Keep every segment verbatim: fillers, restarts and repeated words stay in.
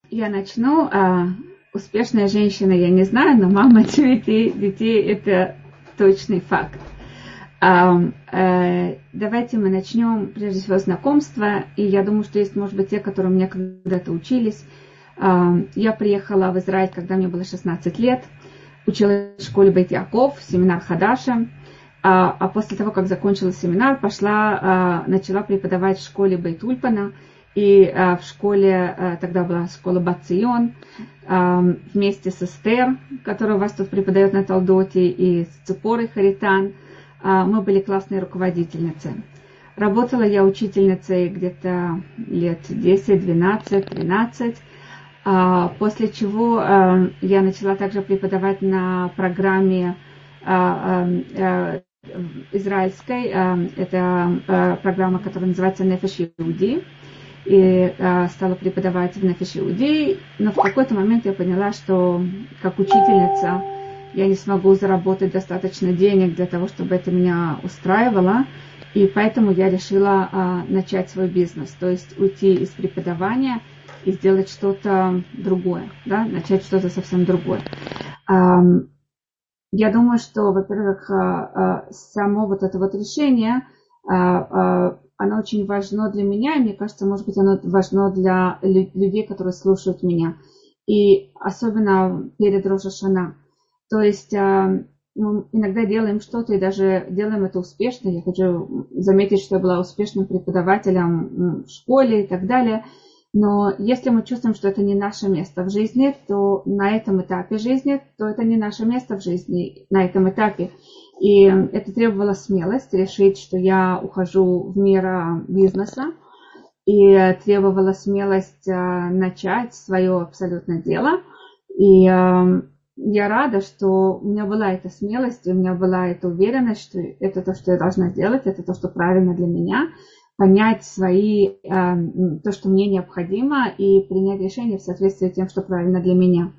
Я начну. А, успешная женщина, я не знаю, но мама девяти детей – это точный факт. А, а, давайте мы начнем, прежде всего, знакомство. И я думаю, что есть, может быть, те, которые у меня когда-то учились. А, я приехала в Израиль, когда мне было шестнадцать лет. Училась в школе Бейт Яков, семинар Хадаша. А, а после того, как закончила семинар, пошла, а, начала преподавать в школе Бейт Ульпана. И а, в школе, а, тогда была школа Бат Цион, а, вместе с Эстер, которая у вас тут преподает на Талдоте, и с Ципорой Харитан, а, мы были классные руководительницы. Работала я учительницей где-то лет десять, двенадцать, тринадцать, а, после чего а, я начала также преподавать на программе а, а, израильской, а, это а, программа, которая называется Нефеш Иуди. И а, стала преподавать в Нефеш Иуди, но в какой-то момент я поняла, что как учительница я не смогу заработать достаточно денег для того, чтобы это меня устраивало, и поэтому я решила а, начать свой бизнес, то есть уйти из преподавания и сделать что-то другое, да, начать что-то совсем другое. А, я думаю, что, во-первых, а, а, само вот это вот решение а, а, оно очень важно для меня, и мне кажется, может быть, оно важно для людей, которые слушают меня. И особенно перед Рош ха-Шана. То есть мы иногда делаем что-то, и даже делаем это успешно. Я хочу заметить, что я была успешным преподавателем в школе и так далее. Но если мы чувствуем, что это не наше место в жизни, то на этом этапе жизни, то это не наше место в жизни на этом этапе. И это требовало смелость решить, что я ухожу в мир бизнеса. И требовало смелость начать свое абсолютно дело. И я рада, что у меня была эта смелость, и у меня была эта уверенность, что это то, что я должна сделать, это то, что правильно для меня. Понять свои, то, что мне необходимо, и принять решение в соответствии с тем, что правильно для меня.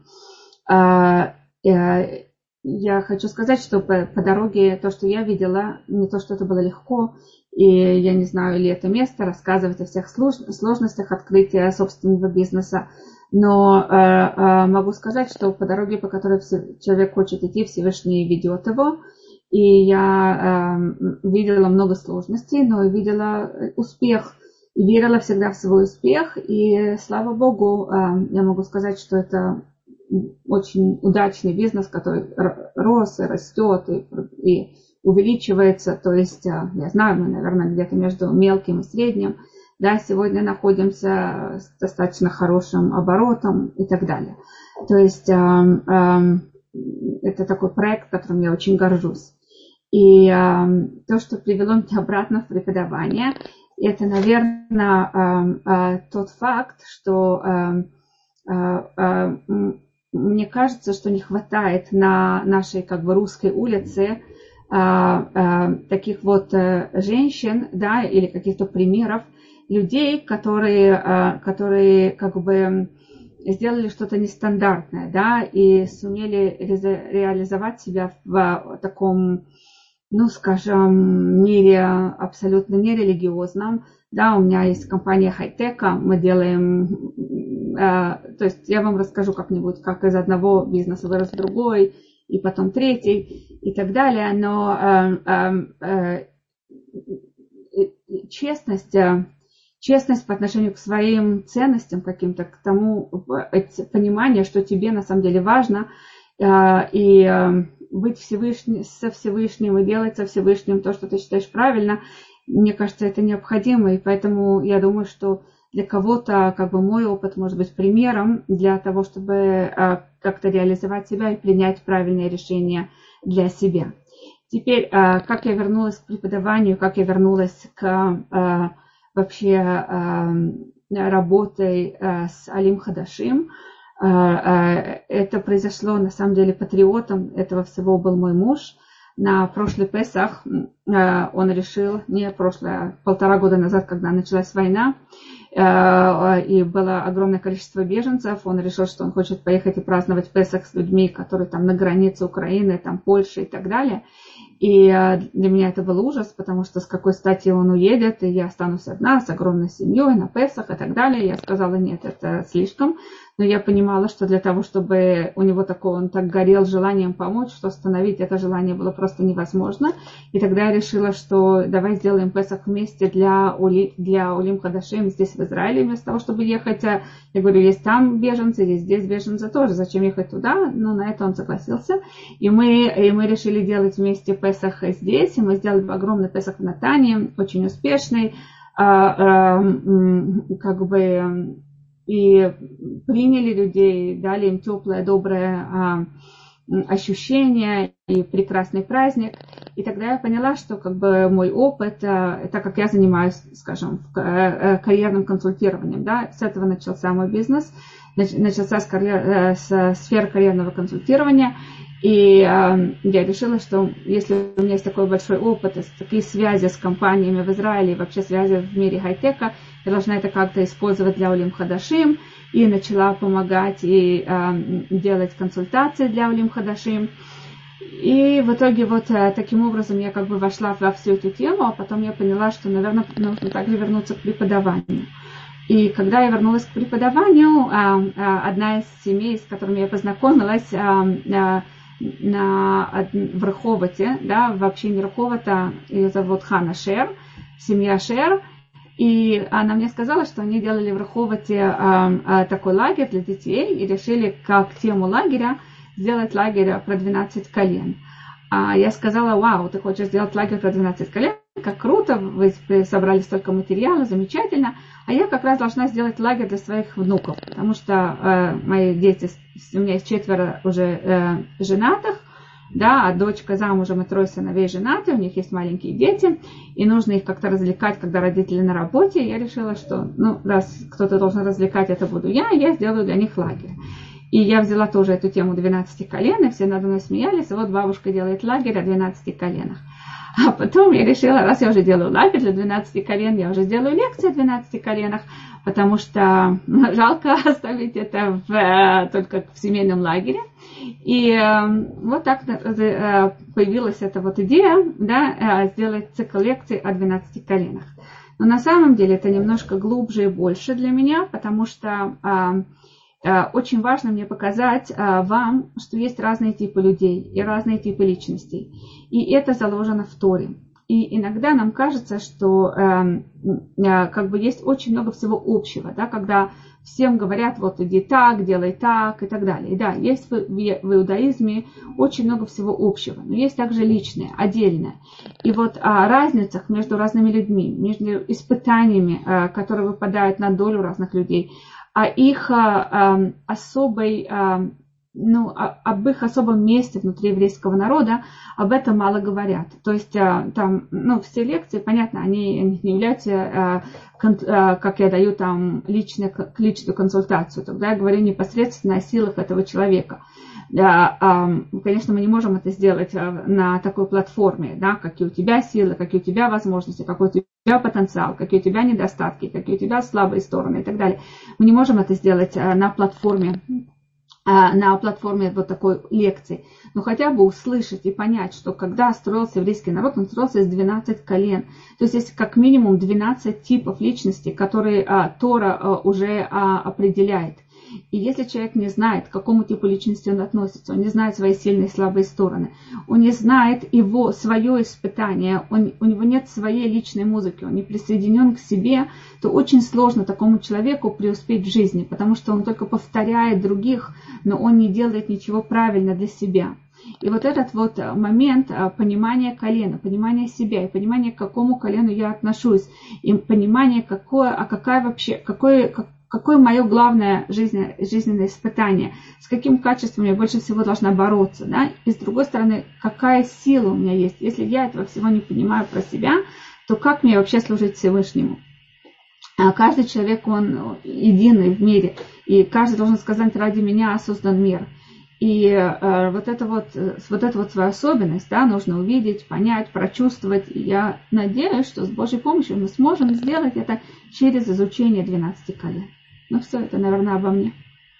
Я хочу сказать, что по, по дороге то, что я видела, не то, что это было легко, и я не знаю, ли это место рассказывать о всех сложностях открытия собственного бизнеса, но э, э, могу сказать, что по дороге, по которой человек хочет идти, Всевышний ведет его, и я э, видела много сложностей, но и видела успех, и верила всегда в свой успех, и слава Богу, э, я могу сказать, что это очень удачный бизнес, который рос и растет и, и увеличивается. То есть, я знаю, мы, наверное, где-то между мелким и средним. Да, сегодня находимся с достаточно хорошим оборотом и так далее. То есть, э, э, это такой проект, которым я очень горжусь. И э, то, что привело меня обратно в преподавание, это, наверное, э, э, тот факт, что э, э, э, мне кажется, что не хватает на нашей как бы русской улице а, а, таких вот а, женщин, да, или каких-то примеров людей, которые, а, которые как бы сделали что-то нестандартное, да, и сумели ре- реализовать себя в, в таком, ну, скажем, мире абсолютно нерелигиозном. Да, у меня есть компания Хайтека, мы делаем, э, то есть я вам расскажу как-нибудь, как из одного бизнеса вырос другой, и потом третий, и так далее, но э, э, э, честность, э, честность по отношению к своим ценностям каким-то, к тому, понимание, что тебе на самом деле важно, э, и э, быть Всевышним, со Всевышним и делать со Всевышним то, что ты считаешь правильно, мне кажется, это необходимо, и поэтому я думаю, что для кого-то как бы мой опыт может быть примером для того, чтобы э, как-то реализовать себя и принять правильное решение для себя. Теперь, э, как я вернулась к преподаванию, как я вернулась к э, вообще э, работе э, с Алим Хадашим, э, э, это произошло на самом деле патриотом этого всего был мой муж. На прошлый Песах он решил, не прошлое, полтора года назад, когда началась война, и было огромное количество беженцев, он решил, что он хочет поехать и праздновать Песах с людьми, которые там на границе Украины, там Польши и так далее. И для меня это был ужас, потому что с какой стати он уедет, и я останусь одна с огромной семьей на Песах и так далее. Я сказала, нет, это слишком. но я понимала, что для того, чтобы у него такое, он так горел желанием помочь, что остановить это желание было просто невозможно. И тогда я решила, что давай сделаем Песах вместе для, Ули, для Улим Хадашим здесь в Израиле, вместо того, чтобы ехать. Я говорю, есть там беженцы, есть здесь беженцы тоже, зачем ехать туда? Но на это он согласился. И мы, и мы решили делать вместе Песах здесь, и мы сделали огромный Песах в Натане, очень успешный, как бы... И приняли людей, дали им теплое, доброе а, ощущение и прекрасный праздник. И тогда я поняла, что как бы мой опыт, а, так как я занимаюсь, скажем, карьерным консультированием, да, с этого начался мой бизнес, начался с, карьер, с сферы карьерного консультирования. И э, я решила, что если у меня есть такой большой опыт, такие связи с компаниями в Израиле, вообще связи в мире хай-тека, я должна это как-то использовать для Улим Хадашим. И начала помогать и э, делать консультации для Улим Хадашим. И в итоге вот э, таким образом я как бы вошла во всю эту тему, а потом я поняла, что, наверное, нужно также вернуться к преподаванию. И когда я вернулась к преподаванию, э, э, одна из семей, с которыми я познакомилась, э, э, на, в Реховоте, да, в общине Реховота, ее зовут Хана Шер, семья Шер, и она мне сказала, что они делали в Реховоте а, а, такой лагерь для детей и решили как тему лагеря сделать лагерь про двенадцать колен. А я сказала, вау, ты хочешь сделать лагерь про двенадцать колен? Как круто, вы собрали столько материала, замечательно. А я как раз должна сделать лагерь для своих внуков, потому что э, мои дети, у меня есть четверо уже э, женатых, да, а дочка замужем и трое сыновей женаты, у них есть маленькие дети, и нужно их как-то развлекать, когда родители на работе. И я решила, что, ну, раз кто-то должен развлекать, это буду я, я сделаю для них лагерь. И я взяла тоже эту тему двенадцати колен, и все надо мной смеялись, и вот бабушка делает лагерь о двенадцати коленах. А потом я решила, раз я уже делаю лагерь для двенадцати колен, я уже сделаю лекции о двенадцати коленах, потому что жалко оставить это в, только в семейном лагере. И вот так появилась эта вот идея, да, сделать цикл лекций о двенадцати коленах. Но на самом деле это немножко глубже и больше для меня, потому что очень важно мне показать вам, что есть разные типы людей и разные типы личностей. И это заложено в Торе. И иногда нам кажется, что как бы есть очень много всего общего, да, когда всем говорят, вот иди так, делай так и так далее. И да, есть в, в иудаизме очень много всего общего, но есть также личное, отдельное. И вот о разницах между разными людьми, между испытаниями, которые выпадают на долю разных людей, о их а, особой, а, ну, об их особом месте внутри еврейского народа, об этом мало говорят. То есть а, там, ну, все лекции, понятно, они не являются, а, кон, а, как я даю там личную, личную консультацию, тогда я говорю непосредственно о силах этого человека. Да, а, конечно, мы не можем это сделать на такой платформе, да, какие у тебя силы, какие у тебя возможности, какой у тебя потенциал, какие у тебя недостатки, какие у тебя слабые стороны и так далее. Мы не можем это сделать на платформе, на платформе вот такой лекции. Но хотя бы услышать и понять, что когда строился еврейский народ, он строился из двенадцати колен. То есть есть как минимум двенадцать типов личности, которые а, Тора а, уже а, определяет. И если человек не знает, к какому типу личности он относится, он не знает свои сильные и слабые стороны, он не знает его, свое испытание, он, у него нет своей личной музыки, он не присоединен к себе, то очень сложно такому человеку преуспеть в жизни, потому что он только повторяет других, но он не делает ничего правильно для себя. И вот этот вот момент понимания колена, понимания себя и понимания, к какому колену я отношусь, и понимание, какое, а какая вообще, какое, какое мое главное жизненное, жизненное испытание, с каким качеством я больше всего должна бороться, да? И с другой стороны, какая сила у меня есть. Если я этого всего не понимаю про себя, то как мне вообще служить Всевышнему? Каждый человек, он единый в мире, и каждый должен сказать, ради меня создан мир. И э, вот это вот, вот эту вот свою особенность, да, нужно увидеть, понять, прочувствовать. И я надеюсь, что с Божьей помощью мы сможем сделать это через изучение двенадцати колен. Ну все, это, наверное, обо мне.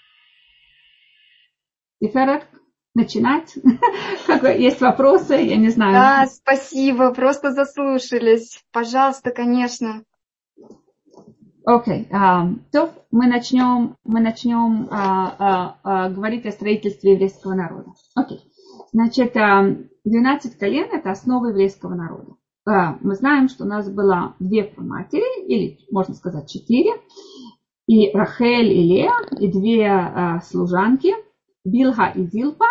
Тиферет, начинать? Есть вопросы? Я не знаю. Да, спасибо, просто заслушались. Пожалуйста, конечно. Окей, okay. uh, то мы начнем, мы начнем uh, uh, uh, говорить о строительстве еврейского народа. Окей, okay. Значит, uh, двенадцать колен – это основа еврейского народа. Uh, мы знаем, что у нас было две праматери, или можно сказать четыре, и Рахель и Леа, и две uh, служанки, Билха и Зилпа,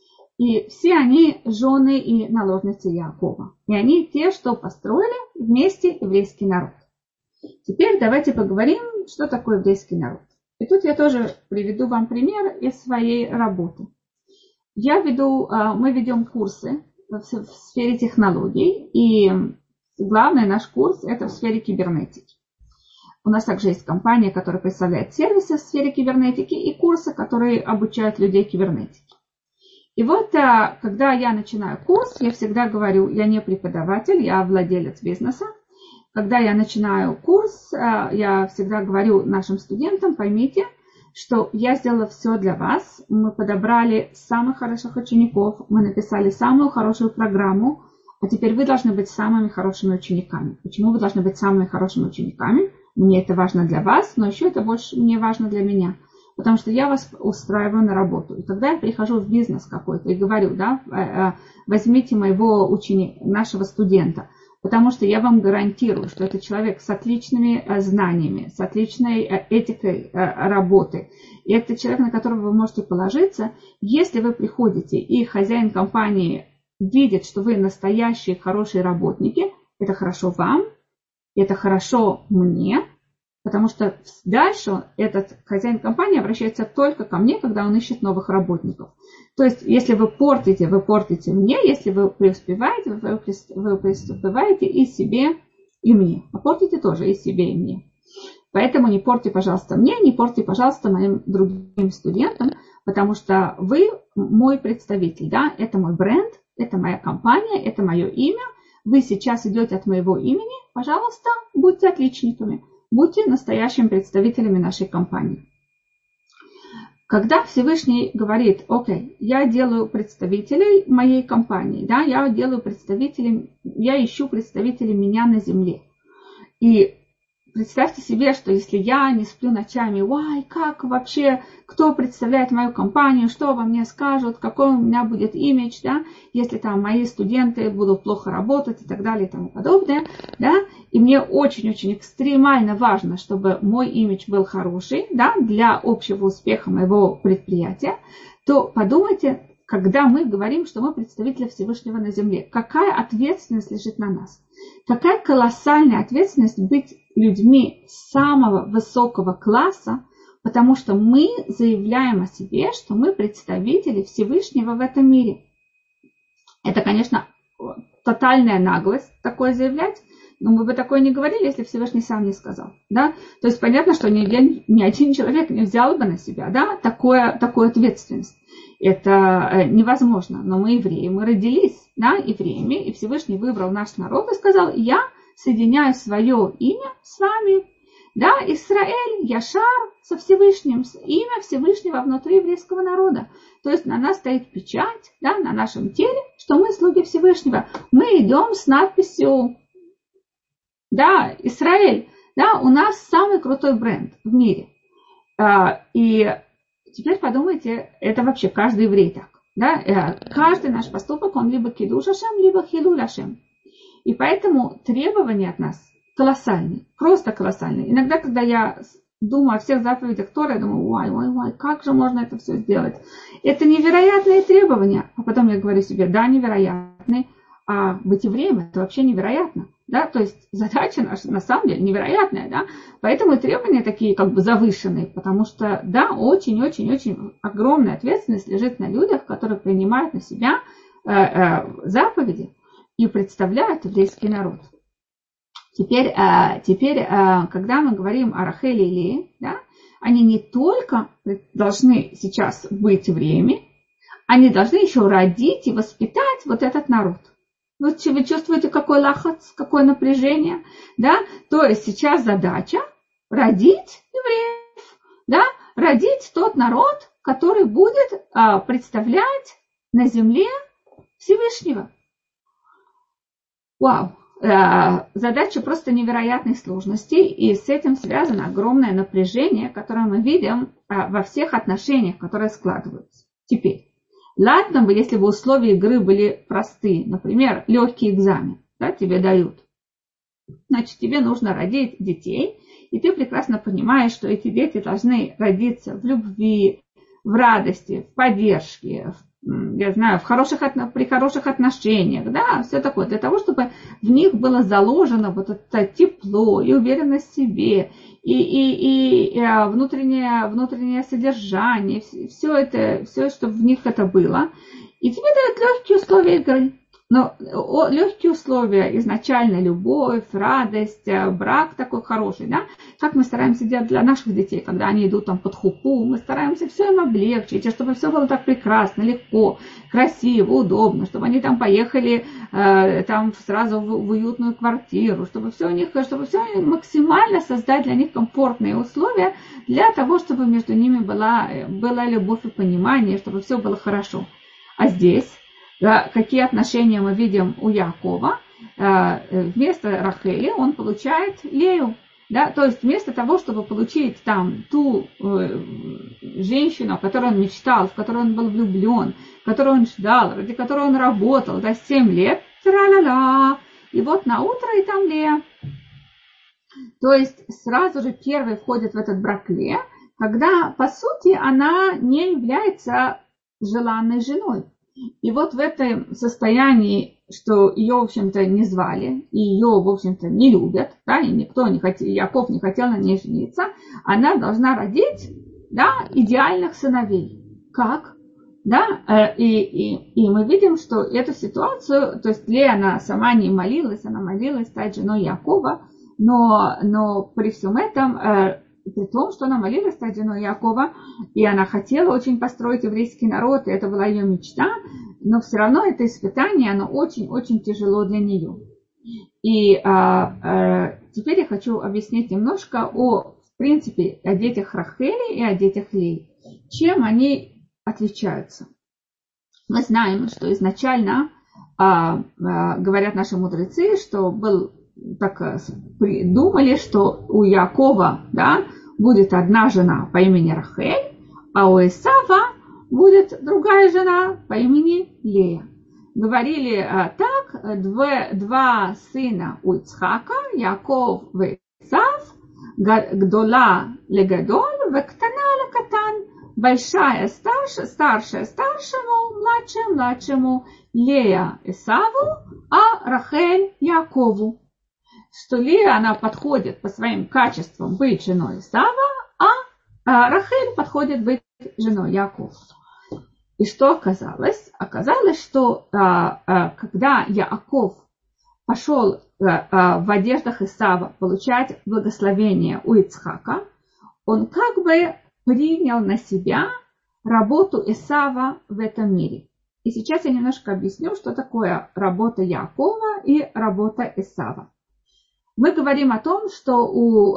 и все они жены и наложницы Яакова. И они те, что построили вместе еврейский народ. Теперь давайте поговорим, что такое еврейский народ. И тут я тоже приведу вам пример из своей работы. Я веду, мы ведем курсы в сфере технологий, и главный наш курс – это в сфере кибернетики. У нас также есть компания, которая представляет сервисы в сфере кибернетики, и курсы, которые обучают людей кибернетике. И вот, когда я начинаю курс, я всегда говорю, я не преподаватель, я владелец бизнеса. Когда я начинаю курс, я всегда говорю нашим студентам, поймите, что я сделала все для вас. Мы подобрали самых хороших учеников, мы написали самую хорошую программу, а теперь вы должны быть самыми хорошими учениками. Почему вы должны быть самыми хорошими учениками? Мне это важно для вас, но еще это больше мне важно для меня. Потому что я вас устраиваю на работу. И когда я прихожу в бизнес какой-то и говорю, да, возьмите моего ученика, нашего студента, потому что я вам гарантирую, что это человек с отличными знаниями, с отличной этикой работы. И это человек, на которого вы можете положиться. Если вы приходите и хозяин компании видит, что вы настоящие хорошие работники, это хорошо вам, это хорошо мне, потому что дальше этот хозяин компании обращается только ко мне, когда он ищет новых работников. То есть, если вы портите, вы портите мне, если вы преуспеваете, вы преуспеваете и себе, и мне. А портите тоже и себе, и мне. Поэтому не портите, пожалуйста, мне, не портите, пожалуйста, моим другим студентам, потому что вы мой представитель, да, это мой бренд, это моя компания, это мое имя. Вы сейчас идете от моего имени, пожалуйста, будьте отличниками. Будьте настоящими представителями нашей компании. Когда Всевышний говорит, окей, я делаю представителей моей компании, да, я делаю представителей, я ищу представителей меня на земле. И представьте себе, что если я не сплю ночами, ой, как вообще, кто представляет мою компанию, что обо мне скажут, какой у меня будет имидж, да, если там мои студенты будут плохо работать и так далее и тому подобное, да, и мне очень-очень экстремально важно, чтобы мой имидж был хороший, да, для общего успеха моего предприятия, то подумайте, когда мы говорим, что мы представители Всевышнего на земле, какая ответственность лежит на нас? Какая колоссальная ответственность быть людьми самого высокого класса, потому что мы заявляем о себе, что мы представители Всевышнего в этом мире. Это, конечно, тотальная наглость такое заявлять, но мы бы такое не говорили, если Всевышний сам не сказал. Да? То есть понятно, что ни, ни один человек не взял бы на себя, да, такое, такую ответственность. Это невозможно, но мы евреи, мы родились, да, евреями, и Всевышний выбрал наш народ и сказал, я соединяю свое имя с вами, да, Исраэль, Яшар, со Всевышним, имя Всевышнего внутри еврейского народа. То есть на нас стоит печать, да, на нашем теле, что мы слуги Всевышнего. Мы идем с надписью, да, Израиль, да, у нас самый крутой бренд в мире. И теперь подумайте, это вообще каждый еврей так. Да? Каждый наш поступок, он либо кидуш Ашем, либо хилуль Ашем. И поэтому требования от нас колоссальные, просто колоссальные. Иногда, когда я думаю о всех заповедях Торы, я думаю, ой, ой, ой, как же можно это все сделать? Это невероятные требования. А потом я говорю себе, да, невероятные, а быть евреем это вообще невероятно. Да? То есть задача наша на самом деле невероятная. Да? Поэтому требования такие как бы завышенные, потому что, да, очень-очень-очень огромная ответственность лежит на людях, которые принимают на себя э, э, заповеди и представляют еврейский народ. Теперь, э, теперь э, когда мы говорим о Рахеле и Лее, да, они не только должны сейчас быть евреями, они должны еще родить и воспитать вот этот народ. Вот вы чувствуете, какой лахац, какое напряжение, да? То есть сейчас задача родить евреев, да? Родить тот народ, который будет а, представлять на земле Всевышнего. Вау, задача просто невероятной сложности, и с этим связано огромное напряжение, которое мы видим во всех отношениях, которые складываются. Теперь, ладно бы, если бы условия игры были простые, например, легкий экзамен, да, тебе дают, значит, тебе нужно родить детей, и ты прекрасно понимаешь, что эти дети должны родиться в любви, в радости, в поддержке, в, я знаю, в хороших, при хороших отношениях, да, все такое, для того, чтобы в них было заложено вот это тепло и уверенность в себе, и, и, и внутреннее, внутреннее содержание, все это, все, чтобы в них это было. И тебе дают легкие условия игры. Но легкие условия, изначально любовь, радость, брак такой хороший, да, как мы стараемся делать для наших детей, когда они идут там под хупу, мы стараемся все им облегчить, чтобы все было так прекрасно, легко, красиво, удобно, чтобы они там поехали э, там сразу в, в уютную квартиру, чтобы все у них, чтобы все максимально создать для них комфортные условия для того, чтобы между ними была, была любовь и понимание, чтобы все было хорошо. А здесь да, какие отношения мы видим у Якова? Вместо Рахели он получает Лею. Да? То есть вместо того, чтобы получить там ту э, женщину, о которой он мечтал, в которую он был влюблен, которую он ждал, ради которой он работал да, семь лет, тра-ла-ла, и вот на утро и там Лея. То есть сразу же первый входит в этот брак Лея, когда по сути она не является желанной женой. И вот в этом состоянии, что ее, в общем-то, не звали, и ее, в общем-то, не любят, да, и никто не хотел, Яков не хотел на ней жениться, она должна родить, да, идеальных сыновей. Как? Да, и, и, и мы видим, что эту ситуацию, то есть Лея, она сама не молилась, она молилась стать женой Якова, но, но при всем этом, при том, что она молилась стать женой Якова, и она хотела очень построить еврейский народ, и это была ее мечта, но все равно это испытание, оно очень-очень тяжело для нее. И а, а, теперь я хочу объяснить немножко о, в принципе, о детях Рахели и о детях Леи. Чем они отличаются? Мы знаем, что изначально, а, а, говорят наши мудрецы, что был так придумали, что у Якова, да, будет одна жена по имени Рахель, а у Исава будет другая жена по имени Лея. Говорили а, так, два, два сына у Ицхака, Яков и Исав, Гдола легадоль, вектана лекатан, большая старшая, старшая старшему, младшая младшему, Лея Исаву, а Рахель Якову. Что Лея, она подходит по своим качествам быть женой Исава, а Рахель подходит быть женой Якова. И что оказалось? Оказалось, что когда Яков пошел в одеждах Исава получать благословение у Ицхака, он как бы принял на себя работу Исава в этом мире. И сейчас я немножко объясню, что такое работа Якова и работа Исава. Мы говорим о том, что у,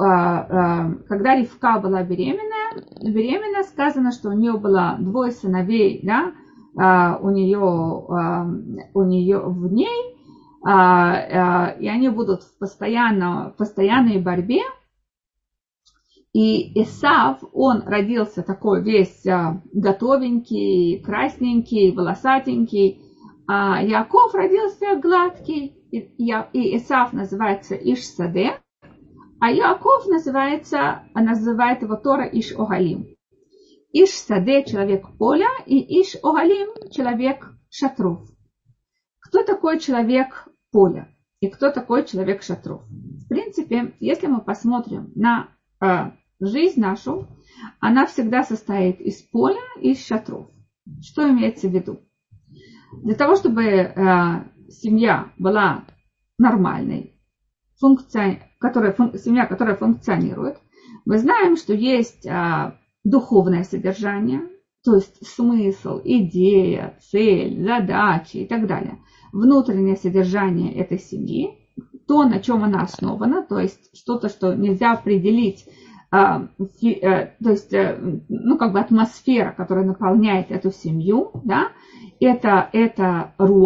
когда Ривка была беременная, беременна, сказано, что у нее было двое сыновей, да, у нее, у нее в ней, и они будут в постоянно, постоянной борьбе. И Исав, он родился такой весь готовенький, красненький, волосатенький, а Яков родился гладкий. И Исав называется Иш-Саде, а Яков называется, называет его Тора Иш-Огалим. Иш-Саде – человек поля, и Иш-Огалим – человек шатров. Кто такой человек поля и кто такой человек шатров? В принципе, если мы посмотрим на э, жизнь нашу, она всегда состоит из поля и из шатров. Что имеется в виду? Для того, чтобы э, семья была нормальной, функци... которая, фун... семья, которая функционирует, мы знаем, что есть а, духовное содержание, то есть смысл, идея, цель, задачи и так далее. Внутреннее содержание этой семьи, то, на чем она основана, то есть что-то, что нельзя определить, а, фи... а, то есть а, ну, как бы атмосфера, которая наполняет эту семью, да, это, это руах,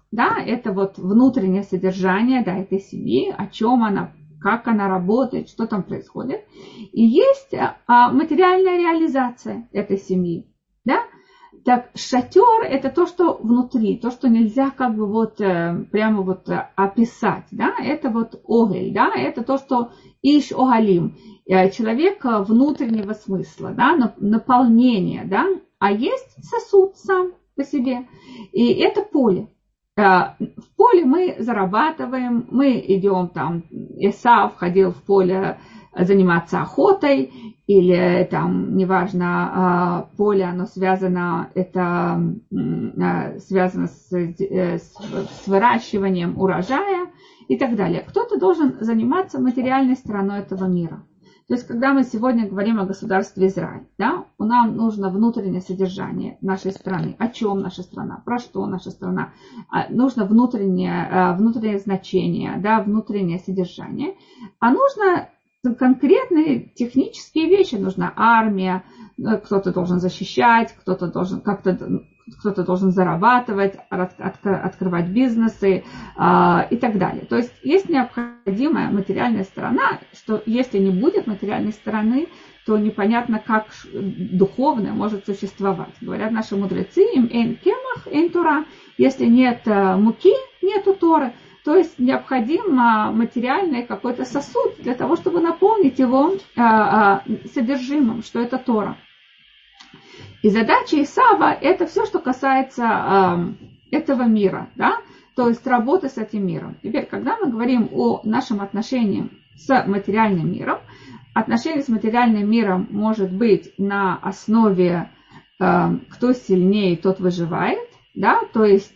да, это вот внутреннее содержание, да, этой семьи, о чем она, как она работает, что там происходит. И есть а, материальная реализация этой семьи, да. Так, шатер – это то, что внутри, то, что нельзя как бы вот э, прямо вот э, описать, да, это вот огель, да, это то, что иш огалим, э, человек внутреннего смысла, да, наполнение, да, а есть сосуд сам по себе, и это поле. Э, в поле мы зарабатываем, мы идем там, Исав ходил в поле заниматься охотой, или там, неважно, поле, оно связано, это связано с, с, с выращиванием урожая и так далее. Кто-то должен заниматься материальной стороной этого мира. То есть, когда мы сегодня говорим о государстве Израиль, да, нам нужно внутреннее содержание нашей страны. О чем наша страна? Про что наша страна? Нужно внутреннее, внутреннее значение, да, внутреннее содержание. А нужно конкретные технические вещи. Нужна армия, кто-то должен защищать, кто-то должен как-то, кто-то должен зарабатывать, открывать бизнесы э, и так далее. То есть есть необходимая материальная сторона, что если не будет материальной стороны, то непонятно, как духовное может существовать. Говорят наши мудрецы, им эйн кемах, эйн Тора. Если нет муки, нету Торы. То есть необходим материальный какой-то сосуд для того, чтобы наполнить его содержимым, что это Тора. И задача Исава – это все, что касается этого мира, да? То есть работы с этим миром. Теперь, когда мы говорим о нашем отношении с материальным миром, отношение с материальным миром может быть на основе кто сильнее, тот выживает, да? То есть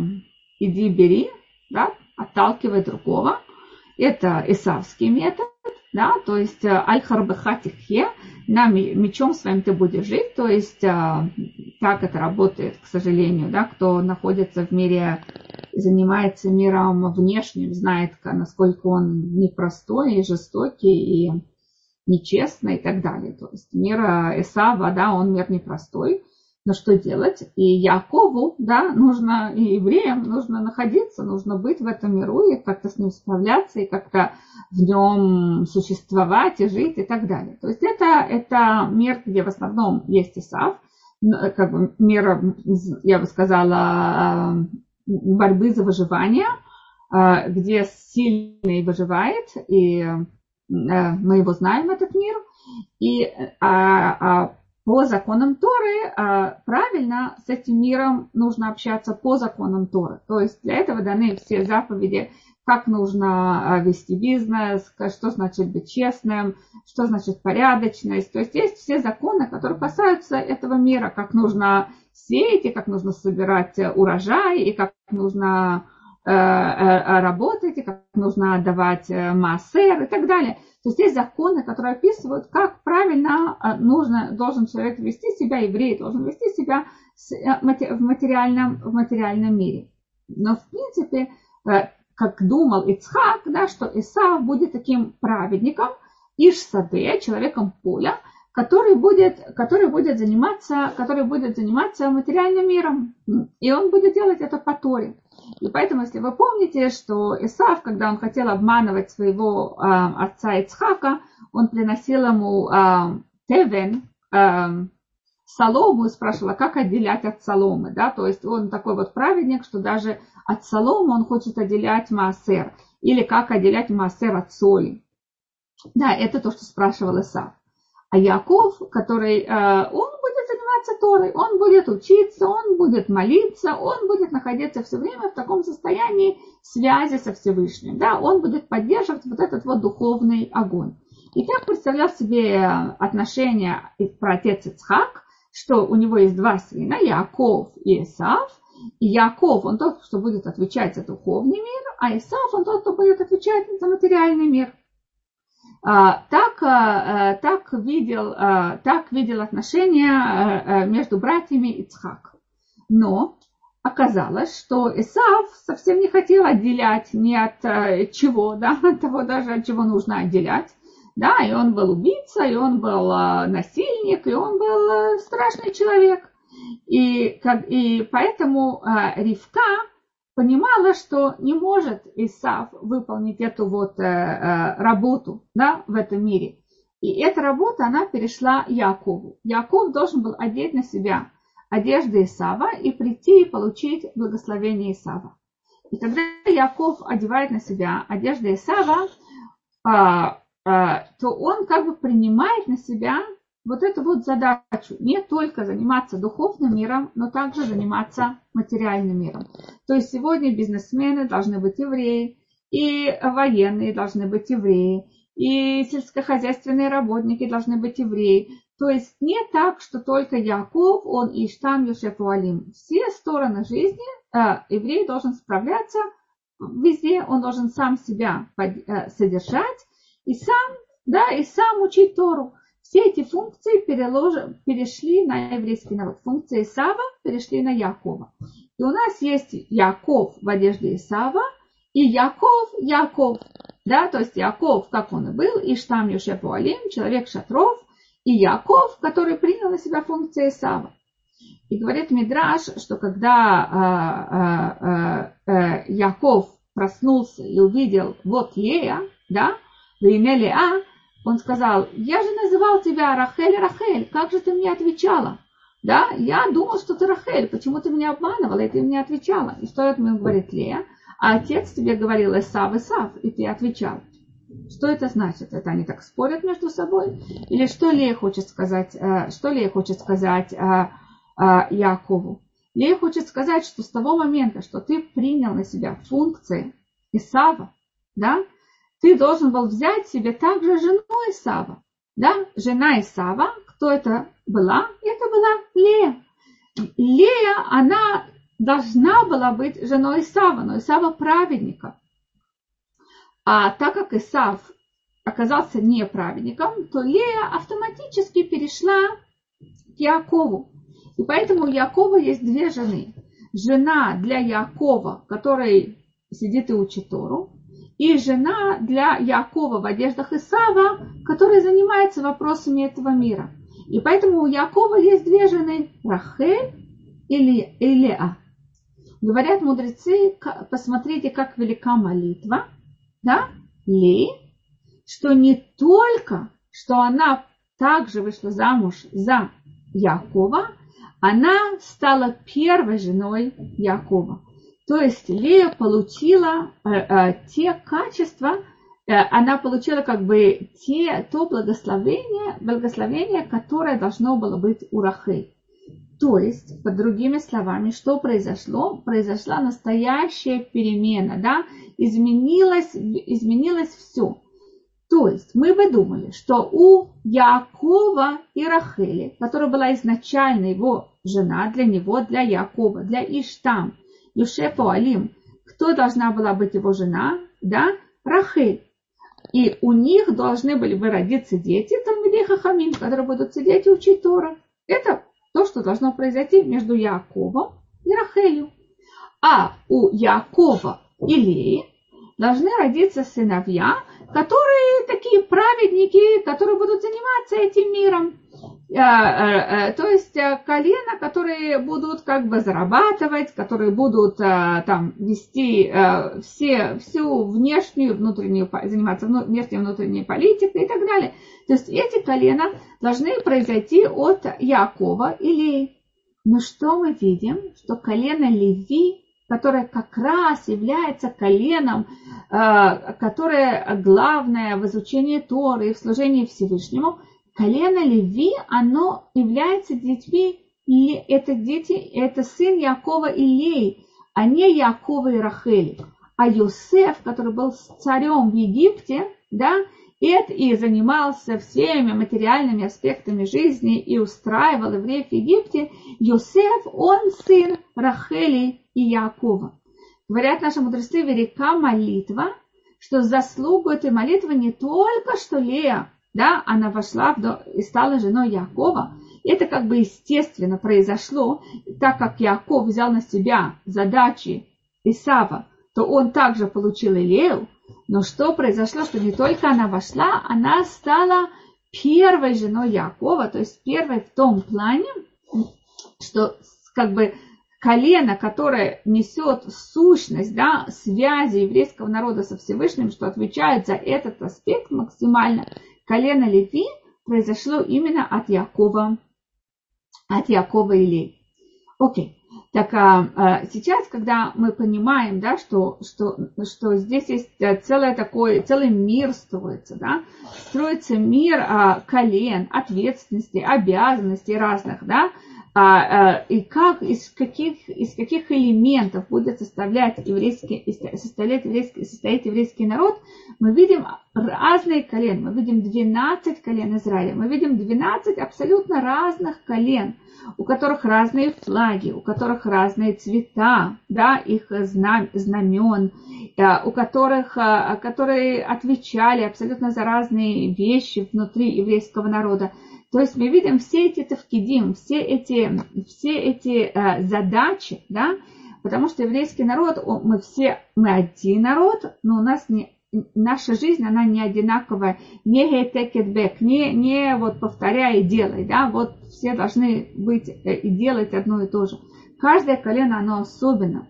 иди бери, да? Отталкивай другого. Это исавский метод, да, то есть аль-харбехатихе, на мечом своим ты будешь жить, то есть так это работает, к сожалению, да, кто находится в мире, занимается миром внешним, знает, насколько он непростой и жестокий, и нечестный и так далее. То есть мир Исава, да, он мир непростой. Но что делать? И Якову, да, нужно, и евреям нужно находиться, нужно быть в этом миру и как-то с ним справляться, и как-то в нем существовать и жить и так далее. То есть это, это мир, где в основном есть Исав, как бы мир, я бы сказала, борьбы за выживание, где сильный выживает, и мы его знаем, этот мир, и а, по законам Торы, правильно с этим миром нужно общаться по законам Торы. То есть для этого даны все заповеди, как нужно вести бизнес, что значит быть честным, что значит порядочность. То есть есть все законы, которые касаются этого мира, как нужно сеять, и как нужно собирать урожай, и как нужно работать, и как нужно отдавать маасер и так далее. То есть есть законы, которые описывают, как правильно нужно, должен человек вести себя, еврей должен вести себя в материальном, в материальном мире. Но в принципе, как думал Ицхак, да, что Исав будет таким праведником, Иш-Саде, человеком поля, который будет, который будет заниматься, который будет заниматься материальным миром. И он будет делать это по Торе. И поэтому, если вы помните, что Исав, когда он хотел обманывать своего э, отца Ицхака, он приносил ему э, тевен, э, солому, и спрашивал, как отделять от соломы. Да? То есть он такой вот праведник, что даже от соломы он хочет отделять маасер. Или как отделять маасер от соли. Да, это то, что спрашивал Исав. А Яков, который, э, он будет заниматься Торой, он будет учиться, он будет молиться, он будет находиться все время в таком состоянии связи со Всевышним. Да? Он будет поддерживать вот этот вот духовный огонь. И так представлял себе отношения праотец Ицхак, что у него есть два сына, Яков и Исав. И Яков, он тот, кто будет отвечать за духовный мир, а Исав, он тот, кто будет отвечать за материальный мир. Так, так, видел, так видел отношения между братьями Ицхак. Но оказалось, что Исав совсем не хотел отделять ни от чего, да, от того даже, от чего нужно отделять. Да, и он был убийца, и он был насильник, и он был страшный человек. И, как, и поэтому Ривка понимала, что не может Исав выполнить эту вот э, э, работу, да, в этом мире. И эта работа, она перешла Якову. Яков должен был одеть на себя одежды Исава и прийти и получить благословение Исава. И когда Яков одевает на себя одежды Исава, а, а, то он как бы принимает на себя вот эту вот задачу. Не только заниматься духовным миром, но также заниматься материальным миром. То есть сегодня бизнесмены должны быть евреи, и военные должны быть евреи, и сельскохозяйственные работники должны быть евреи. То есть не так, что только Яков, он Иштам, Йошеф Уалим. Все стороны жизни э, еврей должен справляться везде, он должен сам себя под, э, содержать и сам, да, и сам учить Тору. Все эти функции перелож... перешли на еврейский народ. Функции Исава перешли на Якова. И у нас есть Яков в одежде Исава и Яков, Яков. Да, то есть Яков, как он и был, Иштам Йошеф Уалим, человек шатров, и Яков, который принял на себя функции Исава. И говорит Мидраш, что когда э, э, э, Яков проснулся и увидел вот Лея, да, Лея Леа, он сказал: я же называл тебя Рахель, Рахель, как же ты мне отвечала? Да, я думал, что ты Рахель, почему ты меня обманывала, и ты мне отвечала. И что это ему говорит Лея? А отец тебе говорил Исав, Исав, и ты отвечал. Что это значит? Это они так спорят между собой? Или что Лея хочет сказать, что Лея хочет сказать Якову? Лея хочет сказать, что с того момента, что ты принял на себя функции Исава, да, ты должен был взять себе также жену Исава. Да? Жена Исава, кто это была? Это была Лея. Лея, она должна была быть женой Исава, но Исава праведника. А так как Исав оказался неправедником, то Лея автоматически перешла к Якову. И поэтому у Якова есть две жены. Жена для Якова, которая сидит и учит Тору, и жена для Якова в одеждах Исава, которая занимается вопросами этого мира. И поэтому у Якова есть две жены, Рахель и Леа. Говорят мудрецы, посмотрите, как велика молитва, да, Леи, что не только, что она также вышла замуж за Якова, она стала первой женой Якова. То есть Лея получила э, э, те качества, э, она получила как бы те, то благословение, благословение, которое должно было быть у Рахель. То есть, под другими словами, что произошло? Произошла настоящая перемена, да? Изменилось, изменилось все. То есть, мы бы думали, что у Якова и Рахели, которая была изначально его жена для него, для Якова, для Иштам, Йошеф Уалим, кто должна была быть его жена? Да? Рахель. И у них должны были бы родиться дети, Талмидей Хахамим, которые будут сидеть и учить Тору. Это то, что должно произойти между Яковом и Рахелью. А у Якова и Леи должны родиться сыновья, которые такие праведники, которые будут заниматься этим миром. То есть колена, которые будут как бы зарабатывать, которые будут там вести все, всю внешнюю, внутреннюю, заниматься внешней и внутренней политикой и так далее. То есть эти колена должны произойти от Якова и Леи. Но что мы видим? Что колено Леви, которое как раз является коленом, которое главное в изучении Торы и в служении Всевышнему, колено Леви, оно является детьми, это дети, это сын Якова и Леи, а не Якова и Рахели. А Йосеф, который был царем в Египте, да, это и занимался всеми материальными аспектами жизни и устраивал евреев в Египте, Йосеф, он сын Рахели и Якова. Говорят наши мудрецы, велика молитва, что заслугу этой молитвы не только что Лея, да, она вошла в дом и стала женой Якова. Это как бы естественно произошло, так как Яков взял на себя задачи Исава, то он также получил и Лею. Но что произошло, что не только она вошла, она стала первой женой Якова, то есть первой в том плане, что как бы колено, которое несет сущность, да, связи еврейского народа со Всевышним, что отвечает за этот аспект максимально, колено Леви произошло именно от Якова, от Якова и Леи. Окей. Так а, сейчас, когда мы понимаем, да, что, что, что здесь есть целый такой, целый мир строится, да, строится мир а, колен, ответственностей, обязанностей разных, да, а, а, и как, из каких, из каких элементов будет составлять еврейский, составлять еврейский, состоять еврейский народ, мы видим разные колена, мы видим двенадцать колен Израиля, мы видим двенадцать абсолютно разных колен, у которых разные флаги, у которых разные цвета, да, их знамен, у которых, которые отвечали абсолютно за разные вещи внутри еврейского народа. То есть мы видим все эти тавкидим, все эти, все эти задачи, да, потому что еврейский народ, мы все, мы один народ, но у нас не наша жизнь, она не одинаковая, не гетекетбек, не, не вот повторяй и делай, да, вот все должны быть и делать одно и то же. Каждое колено, оно особенно.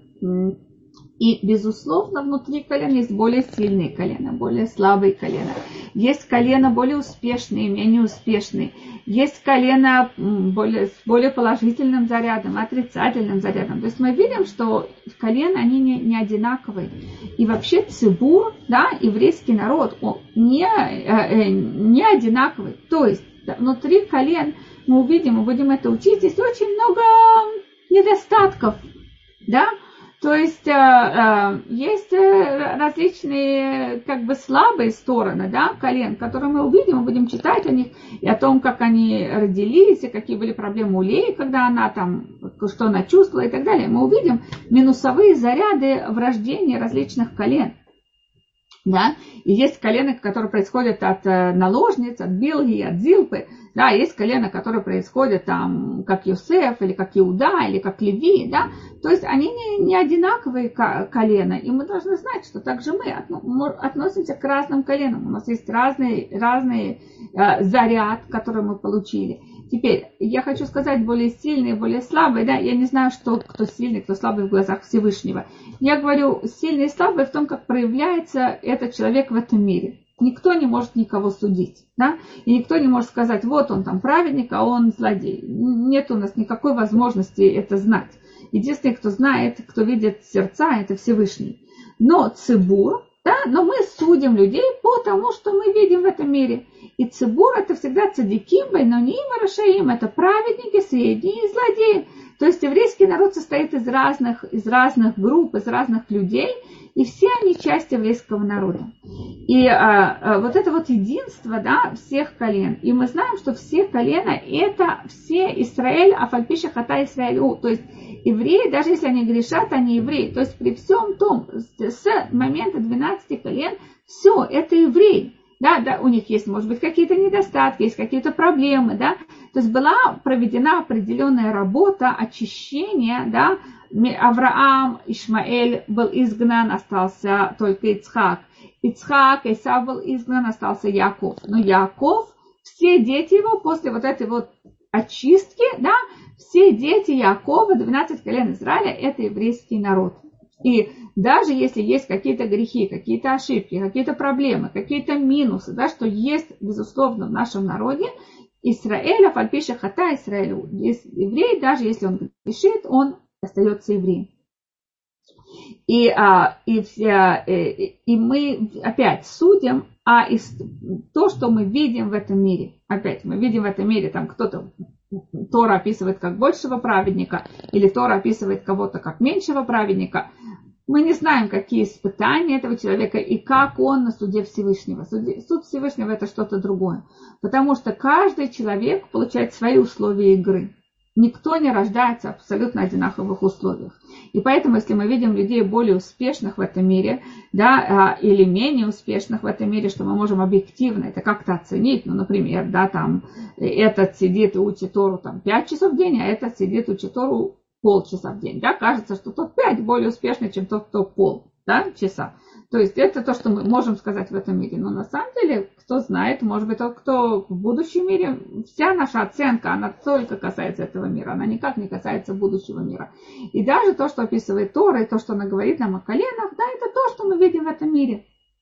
И, безусловно, внутри колен есть более сильные колена, более слабые колена. Есть колена более успешные, менее успешные. Есть колено более, с более положительным зарядом, отрицательным зарядом. То есть мы видим, что колена, они не, не одинаковые. И вообще цибур, да, еврейский народ, он не, не одинаковый. То есть внутри колен мы увидим, мы будем это учить, здесь очень много недостатков, да. То есть э, э, есть различные как бы слабые стороны, да, колен, которые мы увидим, мы будем читать о них и о том, как они родились, и какие были проблемы у Леи, когда она там, что она чувствовала и так далее. Мы увидим минусовые заряды в рождении различных колен. Да? И есть колено, которые происходят от наложниц, от Билги, от Зилпы. Да, есть колено, которые происходят там, как Йосеф, или как Иуда, или как Леви. Да? То есть они не, не одинаковые колена. И мы должны знать, что также мы относимся к разным коленам. У нас есть разный, разный э, заряд, который мы получили. Теперь, я хочу сказать более сильные, более слабые. Да? Я не знаю, что, кто сильный, кто слабый в глазах Всевышнего. Я говорю сильный и слабый в том, как проявляется этот человек в этом мире. Никто не может никого судить. Да? И никто не может сказать, вот он там праведник, а он злодей. Нет у нас никакой возможности это знать. Единственный, кто знает, кто видит сердца, это Всевышний. Но цибур, да, но мы судим людей по тому, что мы видим в этом мире. И цибур это всегда цадиким, байноним и рашаим. Это праведники, средние и злодеи. То есть еврейский народ состоит из разных, из разных групп, из разных людей. И все они часть еврейского народа. И а, а, вот это вот единство, да, всех колен. И мы знаем, что все колена это все Израиль, афальпиша хата Исраилю. То есть евреи, даже если они грешат, они евреи. То есть при всем том, с момента двенадцати колен, все, это евреи. Да, да, у них есть, может быть, какие-то недостатки, есть какие-то проблемы, да. То есть была проведена определенная работа очищения, да. Авраам, Ишмаэль был изгнан, остался только Ицхак. Ицхак, Исав был изгнан, остался Яков. Но Яков, все дети его после вот этой вот очистки, да, все дети Якова, двенадцать колен Израиля, это еврейский народ. И даже если есть какие-то грехи, какие-то ошибки, какие-то проблемы, какие-то минусы, да, что есть, безусловно, в нашем народе, Исраэль, афальпиша хата Исраэлю, еврей, даже если он грешит, он остается евреем. И, а, и, вся, и, и мы опять судим, а из, то, что мы видим в этом мире, опять мы видим в этом мире, там кто-то, Тора описывает как большего праведника, или Тора описывает кого-то как меньшего праведника, мы не знаем, какие испытания этого человека и как он на суде Всевышнего. Суд Всевышнего это что-то другое. Потому что каждый человек получает свои условия игры. Никто не рождается в абсолютно одинаковых условиях. И поэтому, если мы видим людей более успешных в этом мире, да, или менее успешных в этом мире, что мы можем объективно это как-то оценить, ну, например, да, там, этот сидит и учит Тору там, пять часов в день, а этот сидит и учит Тору полчаса в день. Да, кажется, что тот пять более успешный, чем тот, кто пол, да, часа. То есть это то, что мы можем сказать в этом мире. Но на самом деле, кто знает, может быть, тот, кто в будущем мире, вся наша оценка, она только касается этого мира, она никак не касается будущего мира. И даже то, что описывает Тора, и то, что она говорит нам о коленах, да, это то, что мы видим в этом мире.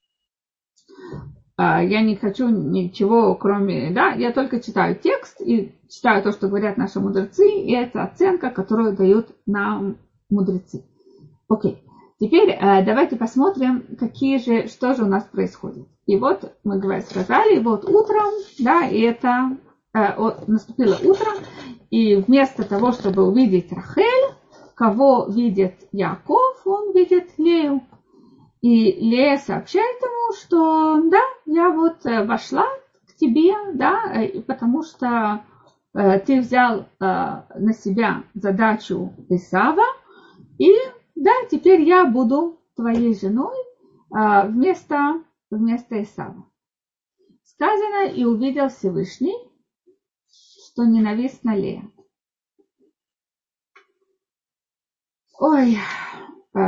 Я не хочу ничего, кроме, да, я только читаю текст и читаю то, что говорят наши мудрецы, и это оценка, которую дают нам мудрецы. Окей. Теперь давайте посмотрим, какие же, что же у нас происходит. И вот мы сказали, вот утром, да, и это вот, наступило утро, и вместо того, чтобы увидеть Рахель, кого видит Яков, он видит Лею. И Лея сообщает ему, что да, я вот вошла к тебе, да, потому что э, ты взял э, на себя задачу Исава, и да, теперь я буду твоей женой э, вместо, вместо Исава. Сказано, и увидел Всевышний, что ненавистна Лея. Ой, э,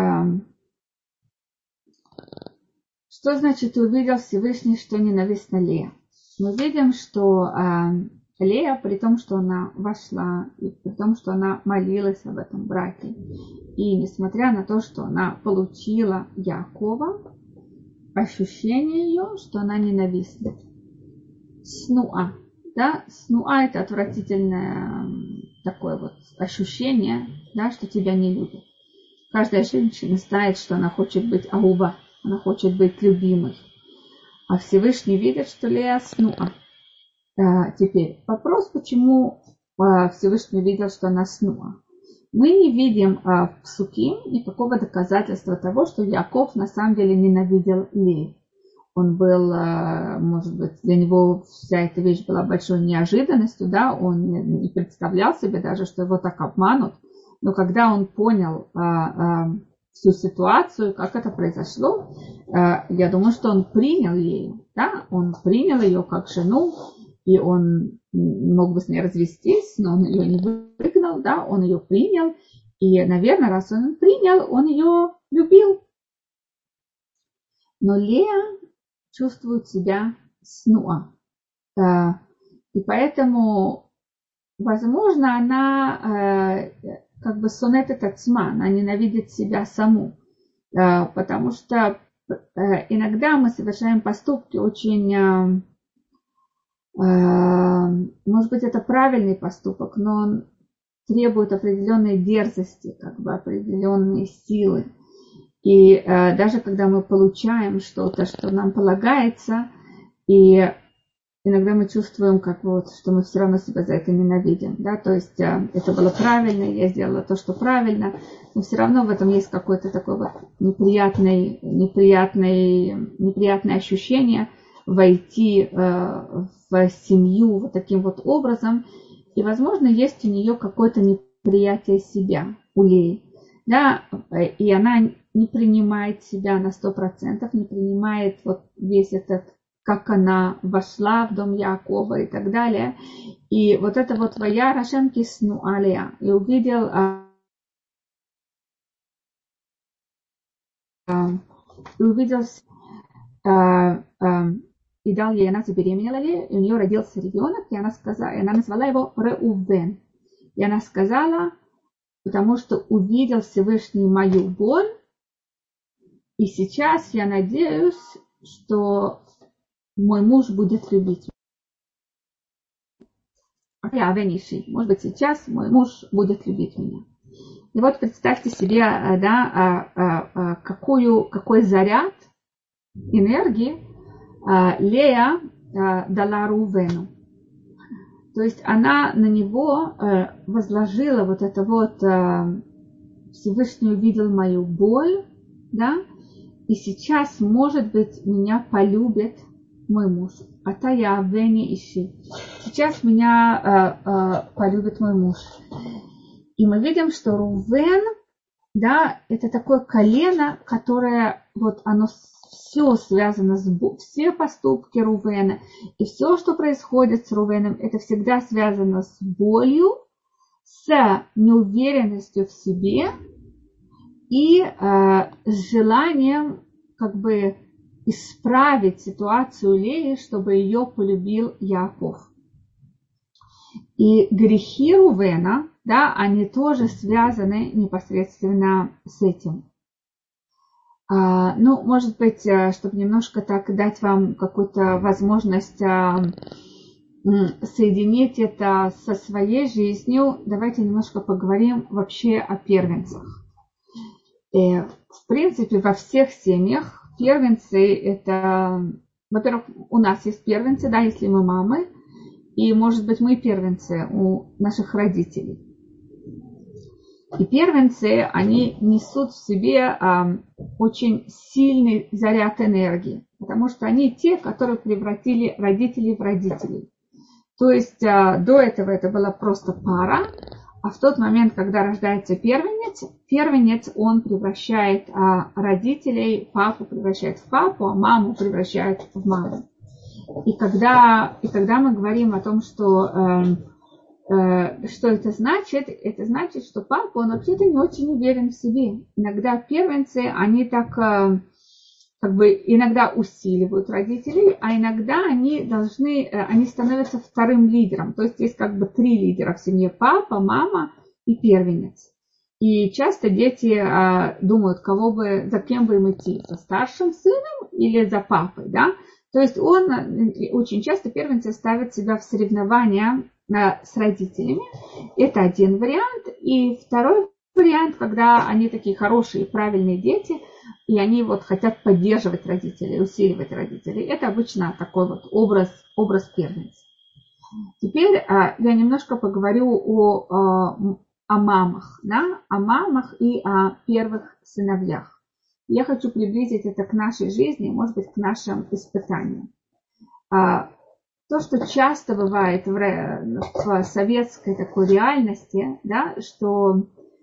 что значит увидел Всевышний, что ненавистна Лея? Мы видим, что э, Лея, при том, что она вошла, и при том, что она молилась об этом браке, и несмотря на то, что она получила Якова, ощущение ее, что она ненавистна. Снуа. Да? Снуа – это отвратительное такое вот ощущение, да, что тебя не любят. Каждая женщина знает, что она хочет быть ахува. Она хочет быть любимой. А Всевышний видит, что Лея снуа. А, теперь вопрос, почему а, Всевышний видел, что она снуа. Мы не видим а, в псуке никакого доказательства того, что Яков на самом деле ненавидел Лею. Он был, а, может быть, для него вся эта вещь была большой неожиданностью, да, он не, не представлял себе даже, что его так обманут. Но когда он понял а, а, всю ситуацию, как это произошло, я думаю, что он принял ее, да, он принял ее как жену, и он мог бы с ней развестись, но он ее не выгнал, да, он ее принял, и, наверное, раз он принял, он ее любил. Но Лея чувствует себя снуа, и поэтому, возможно, она как бы сонет ацма, она ненавидит себя саму, потому что иногда мы совершаем поступки очень, может быть, это правильный поступок, но он требует определенной дерзости, как бы определенной силы. И даже когда мы получаем что-то, что нам полагается, и иногда мы чувствуем, как вот, что мы все равно себя за это ненавидим. Да? То есть э, это было правильно, я сделала то, что правильно, но все равно в этом есть какое-то такое вот неприятное, неприятное, неприятное ощущение войти э, в семью вот таким вот образом. И, возможно, есть у нее какое-то неприятие себя, у Леи. Да? И она не принимает себя на сто процентов, не принимает вот весь этот, как она вошла в дом Якова и так далее. И вот это вот «Вая Рашем кисну алия». И увидел, а, а, и увидел, а, а, и дал ей, она забеременела ли, и у нее родился ребенок, и она сказала, и она назвала его Реувен. И она сказала, потому что увидел Всевышний мою боль, и сейчас я надеюсь, что мой муж будет любить меня. Может быть, сейчас мой муж будет любить меня. И вот представьте себе, да, какую, какой заряд энергии Лея дала Рувену. То есть она на него возложила вот это вот, Всевышний увидел мою боль, да, и сейчас, может быть, меня полюбит мой муж. А та я вене ищи. Сейчас меня э, э, полюбит мой муж. И мы видим, что Рувен, да, это такое колено, которое вот оно все связано с все поступки Рувена и все, что происходит с Рувеном, это всегда связано с болью, с неуверенностью в себе и э, с желанием как бы исправить ситуацию Леи, чтобы ее полюбил Яаков. И грехи Рувена, да, они тоже связаны непосредственно с этим. А, ну, может быть, чтобы немножко так дать вам какую-то возможность а, соединить это со своей жизнью, давайте немножко поговорим вообще о первенцах. И, в принципе, во всех семьях первенцы это, во-первых, у нас есть первенцы, да, если мы мамы, и, может быть, мы первенцы у наших родителей. И первенцы, они несут в себе а, очень сильный заряд энергии, потому что они те, которые превратили родителей в родителей. То есть а, до этого это была просто пара, а в тот момент, когда рождается первенец, первенец он превращает а, родителей, папу превращает в папу, а маму превращает в маму. И когда, и когда мы говорим о том, что, э, э, что это значит, это значит, что папа, он вообще-то не очень уверен в себе. Иногда первенцы, они так, э, как бы, иногда усиливают родителей, а иногда они должны, э, они становятся вторым лидером. То есть есть как бы три лидера в семье: папа, мама и первенец. И часто дети э, думают, кого бы, за кем бы им идти, за старшим сыном или за папой, да? То есть он очень часто первенцы ставят себя в соревнования с родителями. Это один вариант. И второй вариант, когда они такие хорошие, правильные дети, и они вот хотят поддерживать родителей, усиливать родителей. Это обычно такой вот образ, образ первенца. Теперь я немножко поговорю о, о мамах, да? О мамах и о первых сыновьях. Я хочу приблизить это к нашей жизни, может быть, к нашим испытаниям. То, что часто бывает в, в советской такой реальности, да, что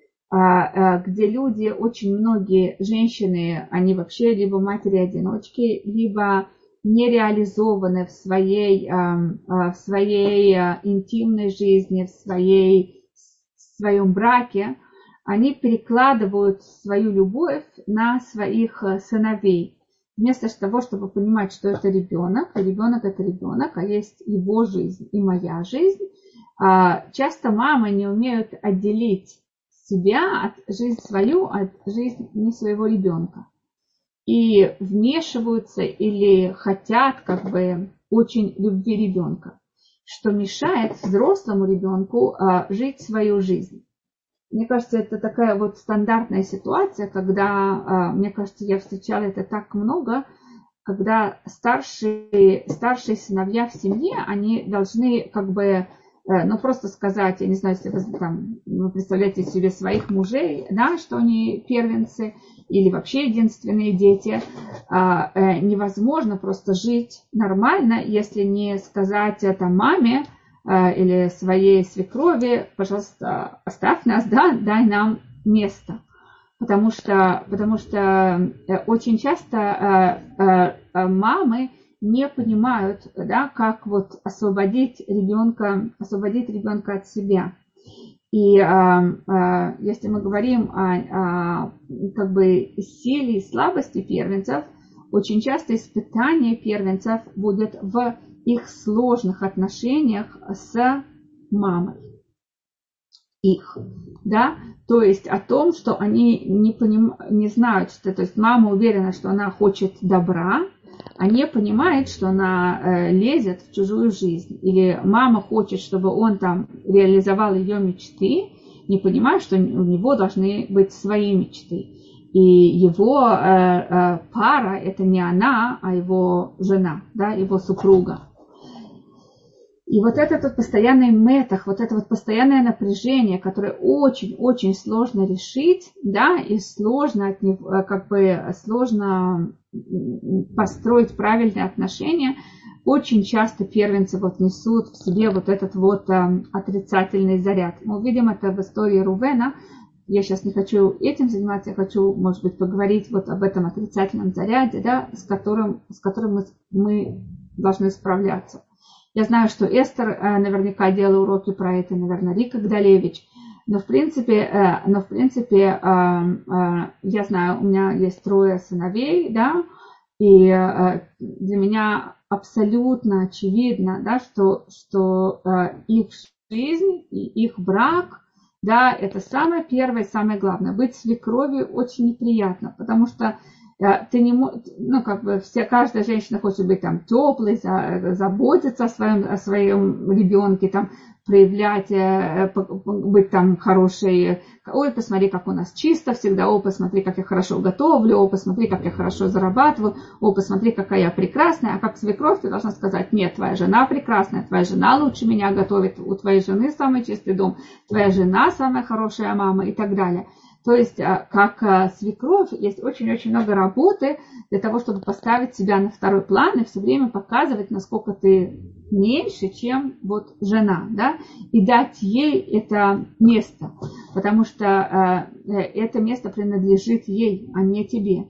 где люди, очень многие женщины, они вообще либо матери-одиночки, либо не реализованы в своей, в своей интимной жизни, в, своей, в своем браке, они перекладывают свою любовь на своих сыновей. Вместо того, чтобы понимать, что это ребенок, а ребенок это ребенок, а есть его жизнь и моя жизнь, часто мамы не умеют отделить себя от жизни свою, от жизни не своего ребенка. И вмешиваются или хотят как бы очень любви ребенка, что мешает взрослому ребенку жить свою жизнь. Мне кажется, это такая вот стандартная ситуация, когда, мне кажется, я встречала это так много, когда старшие, старшие сыновья в семье, они должны как бы, ну просто сказать, я не знаю, если вы, там, вы представляете себе своих мужей, да, что они первенцы или вообще единственные дети, невозможно просто жить нормально, если не сказать это маме, или своей свекрови, пожалуйста, оставь нас, да, дай нам место. Потому что, потому что очень часто мамы не понимают, да, как вот освободить ребенка, освободить ребенка от себя. И если мы говорим о, о как бы силе и слабости первенцев, очень часто испытание первенцев будет в их сложных отношениях с мамой. Их, да, то есть о том, что они не, поним... не знают, что, то есть мама уверена, что она хочет добра, а не понимает, что она э, лезет в чужую жизнь. Или мама хочет, чтобы он там реализовал ее мечты, не понимая, что у него должны быть свои мечты. И его э, э, пара это не она, а его жена, да, его супруга. И вот этот вот постоянный метах, вот это вот постоянное напряжение, которое очень-очень сложно решить, да, и сложно от него, как бы сложно построить правильные отношения, очень часто первенцы вот несут в себе вот этот вот отрицательный заряд. Мы увидим это в истории Рувена. Я сейчас не хочу этим заниматься, я хочу, может быть, поговорить вот об этом отрицательном заряде, да, с которым, с которым мы, мы должны справляться. Я знаю, что Эстер наверняка делала уроки про это, наверное, Рика Гдалевич. Но в принципе, э, но в принципе, э, э, я знаю, у меня есть трое сыновей, да, и э, для меня абсолютно очевидно, да, что, что э, их жизнь и их брак, да, это самое первое, самое главное. Быть свекровью очень неприятно, потому что э, ты не можешь, ну, как бы все, каждая женщина хочет быть там теплой, за, заботиться о своем, о своем ребенке, там, проявлять, э, быть там хорошей. Ой, посмотри, как у нас чисто всегда. О, посмотри, как я хорошо готовлю. О, посмотри, как я хорошо зарабатываю. О, посмотри, какая я прекрасная. А как свекровь ты должна сказать: нет, твоя жена прекрасная, твоя жена лучше меня готовит, у твоей жены самый чистый дом, твоя жена самая хорошая мама и так далее. То есть, как свекровь, есть очень-очень много работы для того, чтобы поставить себя на второй план и все время показывать, насколько ты меньше, чем вот жена, да, и дать ей это место, потому что э, это место принадлежит ей, а не тебе.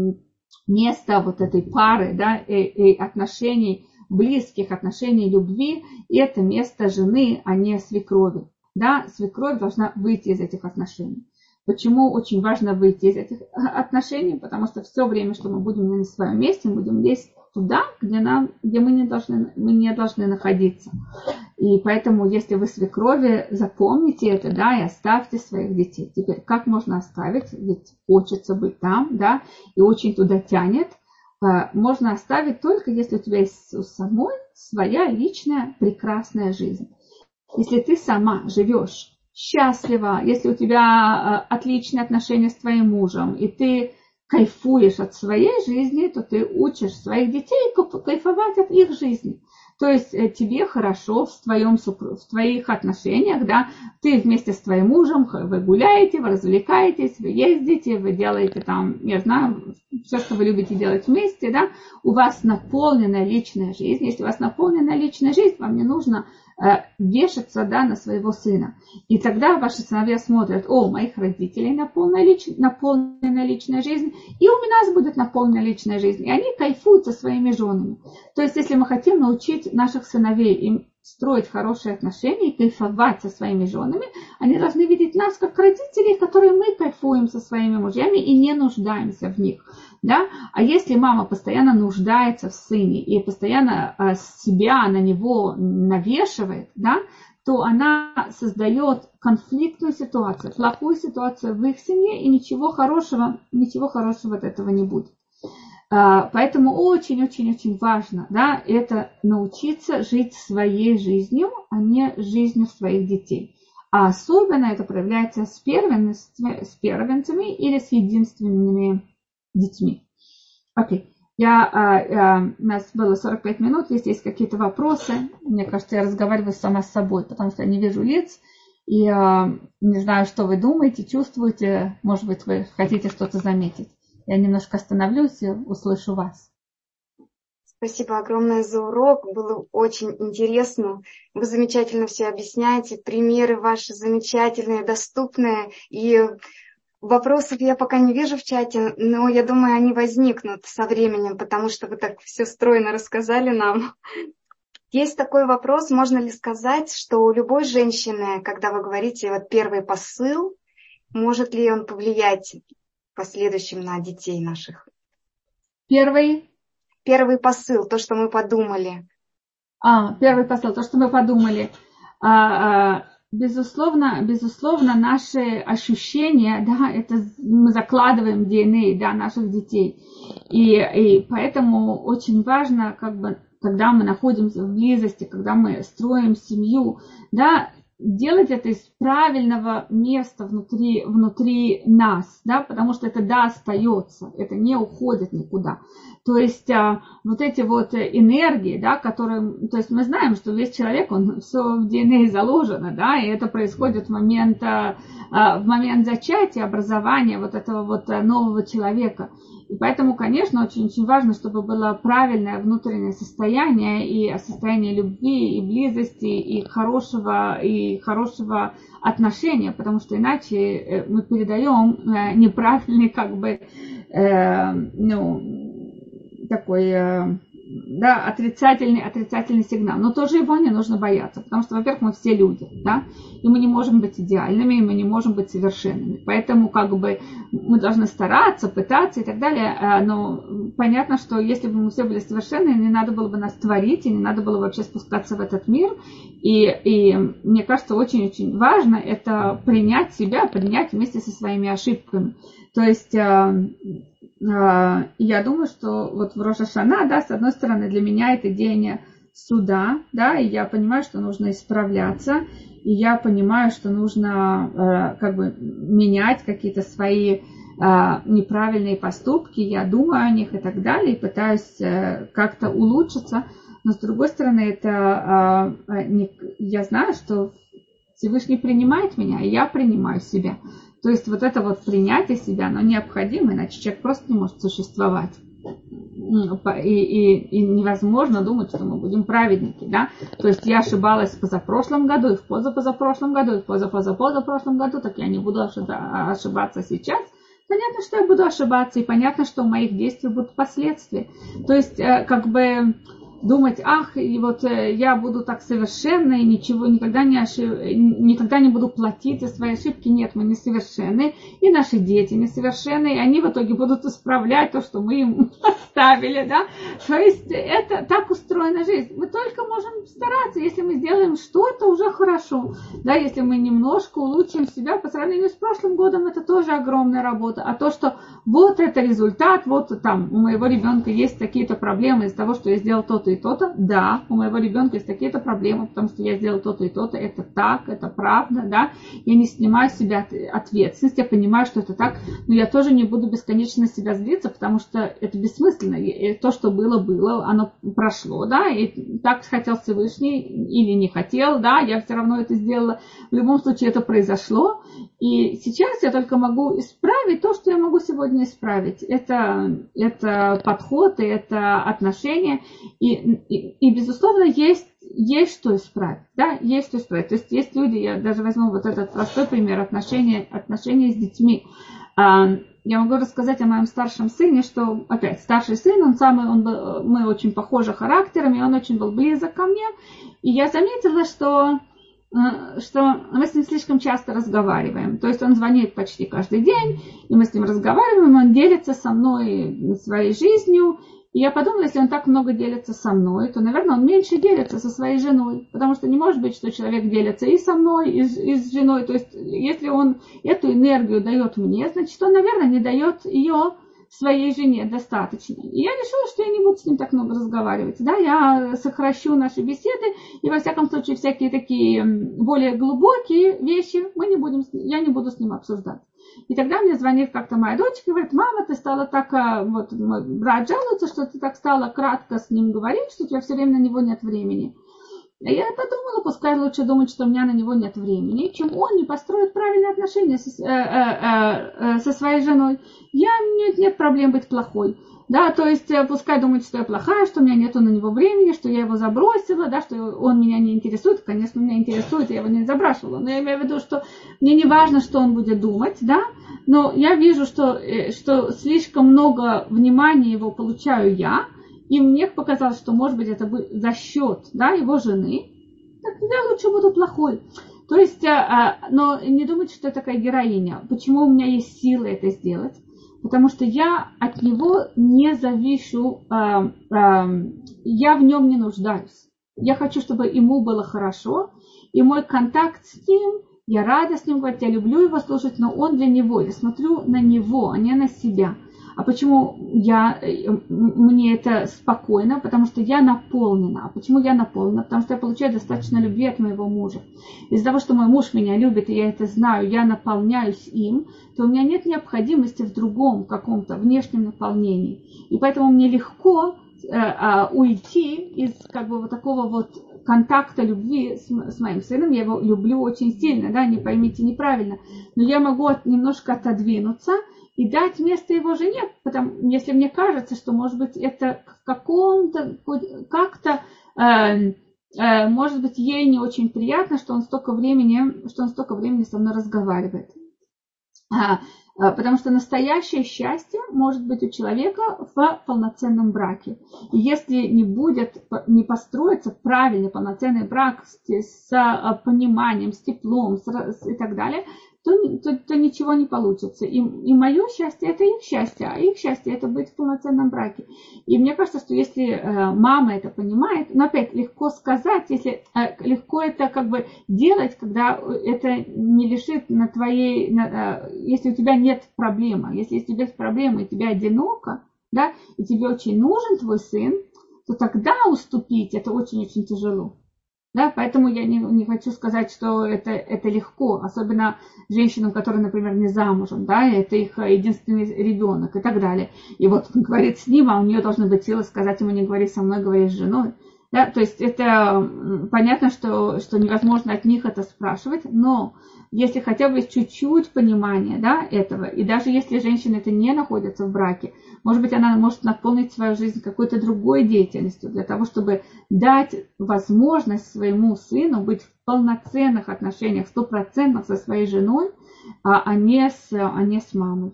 Место вот этой пары, да, и, и отношений, близких отношений, любви, это место жены, а не свекрови. Да, свекровь должна выйти из этих отношений. Почему очень важно выйти из этих отношений? Потому что все время, что мы будем не на своем месте, мы будем лезть туда, где, нам, где мы, не должны, мы не должны находиться. И поэтому, если вы свекрови, запомните это, да, и оставьте своих детей. Теперь, как можно оставить? Ведь хочется быть там, да, и очень туда тянет. Можно оставить только, если у тебя есть у самой своя личная прекрасная жизнь. Если ты сама живешь счастлива, если у тебя отличные отношения с твоим мужем, и ты кайфуешь от своей жизни, то ты учишь своих детей кайфовать от их жизни. То есть тебе хорошо в, твоем, в твоих отношениях, да, ты вместе с твоим мужем, вы гуляете, вы развлекаетесь, вы ездите, вы делаете там, я знаю, все, что вы любите делать вместе, да, у вас наполненная личная жизнь. Если у вас наполненная личная жизнь, вам не нужно вешаться, да, на своего сына. И тогда ваши сыновья смотрят: о, у моих родителей наполненная, лич... наполненная личная жизнь, и у нас будет наполненная личная жизнь. И они кайфуют со своими женами. То есть, если мы хотим научить наших сыновей им строить хорошие отношения и кайфовать со своими женами, они должны видеть нас как родителей, которые мы кайфуем со своими мужьями и не нуждаемся в них. Да? А если мама постоянно нуждается в сыне и постоянно э, себя на него навешивает, да, то она создает конфликтную ситуацию, плохую ситуацию в их семье, и ничего хорошего, ничего хорошего от этого не будет. Э, поэтому очень-очень-очень важно, да, это научиться жить своей жизнью, а не жизнью своих детей. А особенно это проявляется с первенцами, с первенцами или с единственными детьми. Окей. Я, а, а, у нас было сорок пять минут. Если есть какие-то вопросы, мне кажется, я разговариваю сама с собой, потому что я не вижу лиц. И а, не знаю, что вы думаете, чувствуете. Может быть, вы хотите что-то заметить. Я немножко остановлюсь и услышу вас. Спасибо огромное за урок. Было очень интересно. Вы замечательно все объясняете. Примеры ваши замечательные, доступные. И вопросов я пока не вижу в чате, но я думаю, они возникнут со временем, потому что вы так все стройно рассказали нам. Есть такой вопрос: можно ли сказать, что у любой женщины, когда вы говорите вот первый посыл, может ли он повлиять в последующем на детей наших? Первый? Первый посыл, то, что мы подумали. А, первый посыл, то, что мы подумали. А, а... Безусловно, безусловно, наши ощущения, да, это мы закладываем в ди эн эй, да, наших детей. И, и поэтому очень важно, как бы, когда мы находимся в близости, когда мы строим семью, да, делать это из правильного места внутри, внутри нас, да, потому что это, да, остается, это не уходит никуда. То есть а, вот эти вот энергии, да, которые, то есть мы знаем, что весь человек, он все в ди эн эй заложено, да, и это происходит в момент, а, в момент зачатия, образования вот этого вот нового человека. И поэтому, конечно, очень-очень важно, чтобы было правильное внутреннее состояние, и состояние любви, и близости, и хорошего, и хорошего отношения, потому что иначе мы передаем неправильный, как бы, э, ну, такой, да, отрицательный, отрицательный сигнал. Но тоже его не нужно бояться, потому что, во-первых, мы все люди, да, и мы не можем быть идеальными, и мы не можем быть совершенными. Поэтому как бы мы должны стараться, пытаться и так далее. Но понятно, что если бы мы все были совершенны, не надо было бы нас творить, и не надо было вообще спускаться в этот мир. И, и мне кажется, очень-очень важно это принять себя, принять вместе со своими ошибками. То есть я думаю, что вот в Рош ха-Шана, да, с одной стороны, для меня это день суда, да, и я понимаю, что нужно исправляться, и я понимаю, что нужно как бы менять какие-то свои неправильные поступки, я думаю о них и так далее, и пытаюсь как-то улучшиться, но с другой стороны, это я знаю, что Всевышний принимает меня, и я принимаю себя. То есть вот это вот принятие себя, оно необходимо, иначе человек просто не может существовать. И, и, и невозможно думать, что мы будем праведники, да. То есть я ошибалась в позапрошлом году, и в позапозапрошлом году, и в позапозапозапрошлом году, так я не буду ошибаться сейчас. Понятно, что я буду ошибаться, и понятно, что у моих действий будут последствия. То есть как бы думать, ах, и вот э, я буду так совершенна и ничего, никогда не, ошиб... никогда не буду платить за свои ошибки. Нет, мы не совершенны, и наши дети не совершенны, и они в итоге будут исправлять то, что мы им оставили, да. То есть это так устроена жизнь. Мы только можем стараться, если мы сделаем что-то, уже хорошо, да, если мы немножко улучшим себя по сравнению с прошлым годом, это тоже огромная работа. А то, что вот это результат, вот там у моего ребенка есть такие-то проблемы из-за того, что я сделал то-то и то-то, да, у моего ребенка есть такие-то проблемы, потому что я сделал то-то и то-то, это так, это правда, да, я не снимаю с себя ответственность, я понимаю, что это так, но я тоже не буду бесконечно на себя злиться, потому что это бессмысленно, и то, что было, было, оно прошло, да, и так хотел Всевышний или не хотел, да, я все равно это сделала, в любом случае это произошло, и сейчас я только могу исправить то, что я могу сегодня исправить, это, это подход, и это отношение, и И, и, безусловно, есть, есть что исправить, да, есть что исправить. То есть есть люди, я даже возьму вот этот простой пример, отношения, отношения с детьми. Я могу рассказать о моем старшем сыне, что, опять, старший сын, он самый, он был, мы очень похожи характерами, он очень был близок ко мне, и я заметила, что, что мы с ним слишком часто разговариваем. То есть он звонит почти каждый день, и мы с ним разговариваем, он делится со мной своей жизнью. И я подумала, если он так много делится со мной, то, наверное, он меньше делится со своей женой. Потому что не может быть, что человек делится и со мной, и с, и с женой. То есть, если он эту энергию дает мне, значит, он, наверное, не дает ее своей жене достаточно. И я решила, что я не буду с ним так много разговаривать. Да, я сокращу наши беседы, и, во всяком случае, всякие такие более глубокие вещи мы не будем, я не буду с ним обсуждать. И тогда мне звонит как-то моя дочка и говорит: мама, ты стала так, вот мой брат жалуется, что ты так стала кратко с ним говорить, что у тебя все время на него нет времени. И я подумала, пускай лучше думать, что у меня на него нет времени, чем он не построит правильные отношения со, э, э, э, со своей женой. Я, нет, нет проблем быть плохой. Да, то есть пускай думает, что я плохая, что у меня нету на него времени, что я его забросила, да, что он меня не интересует. Конечно, меня интересует, я его не забрасывала. Но я имею в виду, что мне не важно, что он будет думать, да, но я вижу, что, что слишком много внимания его получаю я, и мне показалось, что, может быть, это за счет, да, его жены, так я лучше буду плохой. То есть, но не думайте, что я такая героиня. Почему у меня есть силы это сделать? Потому что я от него не завишу, э, э, я в нем не нуждаюсь. Я хочу, чтобы ему было хорошо, и мой контакт с ним, я рада с ним говорить, я люблю его слушать, но он для него, я смотрю на него, а не на себя. А почему я, мне это спокойно? Потому что я наполнена. А почему я наполнена? Потому что я получаю достаточно любви от моего мужа. Из-за того, что мой муж меня любит, и я это знаю, я наполняюсь им, то у меня нет необходимости в другом каком-то внешнем наполнении. И поэтому мне легко э, э, уйти из как бы вот такого вот контакта любви с, с моим сыном. Я его люблю очень сильно, да, не поймите неправильно. Но я могу от, немножко отодвинуться и дать место его жене, потому, если мне кажется, что, может быть, это в каком-то, как-то, э, э, может быть, ей не очень приятно, что он столько времени, что он столько времени со мной разговаривает. А, Потому что настоящее счастье может быть у человека в полноценном браке. И если не будет, не построится правильный полноценный брак с, с пониманием, с теплом с, и так далее, то, то, то ничего не получится. И, и мое счастье – это их счастье, а их счастье – это быть в полноценном браке. И мне кажется, что если э, мама это понимает, но опять легко сказать, если э, легко это как бы делать, когда это не лежит на твоей, на, э, если у тебя нет проблемы, если у тебя есть проблема и тебе одиноко, да, и тебе очень нужен твой сын, то тогда уступить это очень-очень тяжело. Да, поэтому я не, не хочу сказать, что это, это легко, особенно женщинам, которые, например, не замужем, да, это их единственный ребенок и так далее. И вот он говорит с ним, а у нее должны быть силы сказать ему: не говори со мной, говори с женой. Да, то есть это понятно, что, что невозможно от них это спрашивать, но если хотя бы чуть-чуть понимания, да, этого, и даже если женщина это не находится в браке, может быть, она может наполнить свою жизнь какой-то другой деятельностью для того, чтобы дать возможность своему сыну быть в полноценных отношениях, стопроцентных со своей женой, а не с, а не с мамой.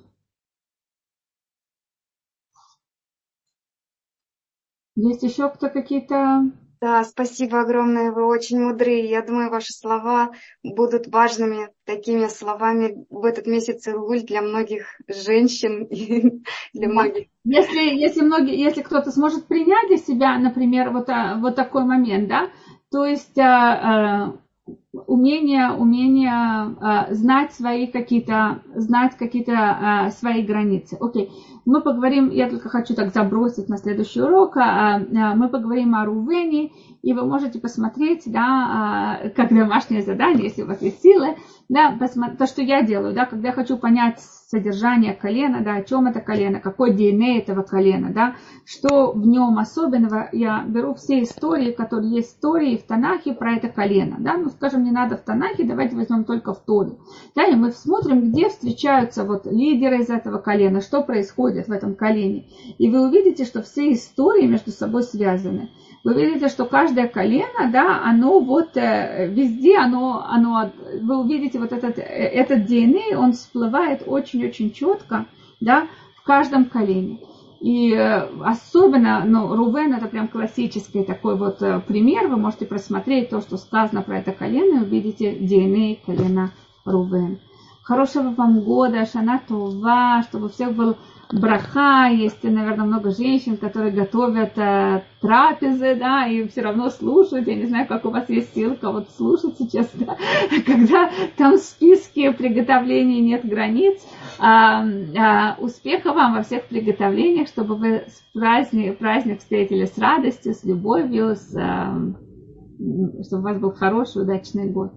Есть еще кто какие-то... Да, спасибо огромное, вы очень мудрые. Я думаю, ваши слова будут важными такими словами в этот месяц Илуль для многих женщин и для Да. многих. Если, если, многие, если кто-то сможет принять для себя, например, вот, вот такой момент, да, то есть а, а, умение, умение а, знать свои какие-то, знать какие-то а, свои границы. Окей, мы поговорим, я только хочу так забросить на следующий урок, а, а, мы поговорим о Рувене, и вы можете посмотреть, да, а, как домашнее задание, если у вас есть силы, да, посмотри, то, что я делаю, да, когда я хочу понять содержание колена, да, о чем это колено, какой ди эн эй этого колена, да, что в нем особенного, я беру все истории, которые есть истории в Танахе про это колено, да, ну, скажем, не надо в Танахе, давайте возьмем только в Торе, да, и мы смотрим, где встречаются вот лидеры из этого колена, что происходит в этом колене, и вы увидите, что все истории между собой связаны. Вы видите, что каждое колено, да, оно вот э, везде, оно, оно, вы увидите вот этот, этот ди эн эй, он всплывает очень-очень четко, да, в каждом колене. И э, особенно, ну, Рувен это прям классический такой вот э, пример, вы можете просмотреть то, что сказано про это колено, и увидите ди эн эй колена Рувен. Хорошего вам года, шана това, чтобы у всех был браха. Есть, наверное, много женщин, которые готовят э, трапезы, да, и все равно слушают. Я не знаю, как у вас есть силы кого-то слушать сейчас, да, когда там в списке приготовлений нет границ. А, а, успеха вам во всех приготовлениях, чтобы вы с праздник, праздник встретили с радостью, с любовью, с, а, чтобы у вас был хороший, удачный год.